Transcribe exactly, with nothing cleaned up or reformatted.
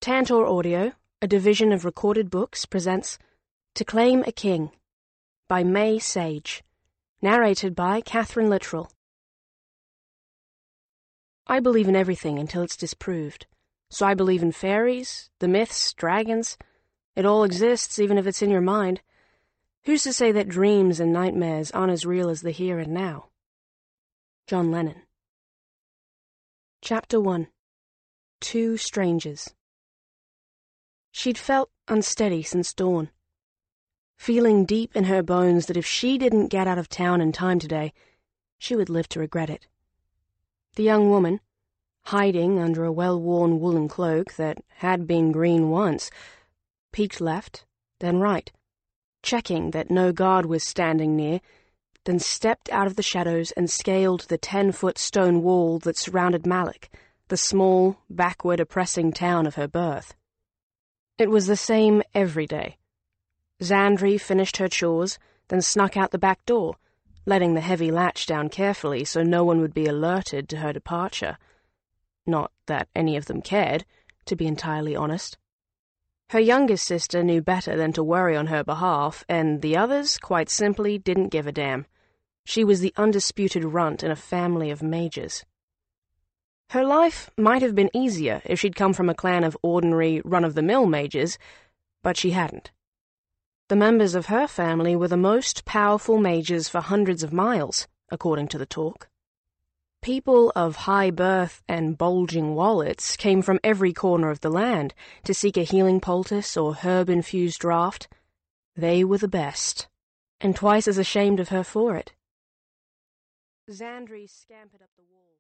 Tantor Audio, a division of Recorded Books, presents To Claim a King by May Sage, narrated by Catherine Littrell. I believe in everything until it's disproved. So I believe in fairies, the myths, dragons. It all exists, even if it's in your mind. Who's to say that dreams and nightmares aren't as real as the here and now? John Lennon. Chapter one. Two Strangers. She'd felt unsteady since dawn, feeling deep in her bones that if she didn't get out of town in time today, she would live to regret it. The young woman, hiding under a well-worn woolen cloak that had been green once, peeked left, then right, checking that no guard was standing near, then stepped out of the shadows and scaled the ten-foot stone wall that surrounded Malik, the small, backward, oppressing town of her birth. It was the same every day. Xandri finished her chores, then snuck out the back door, letting the heavy latch down carefully so no one would be alerted to her departure. Not that any of them cared, to be entirely honest. Her youngest sister knew better than to worry on her behalf, and the others, quite simply, didn't give a damn. She was the undisputed runt in a family of mages. Her life might have been easier if she'd come from a clan of ordinary, run-of-the-mill mages, but she hadn't. The members of her family were the most powerful mages for hundreds of miles, according to the talk. People of high birth and bulging wallets came from every corner of the land to seek a healing poultice or herb-infused draught. They were the best, and twice as ashamed of her for it. Xandri scampered up the wall.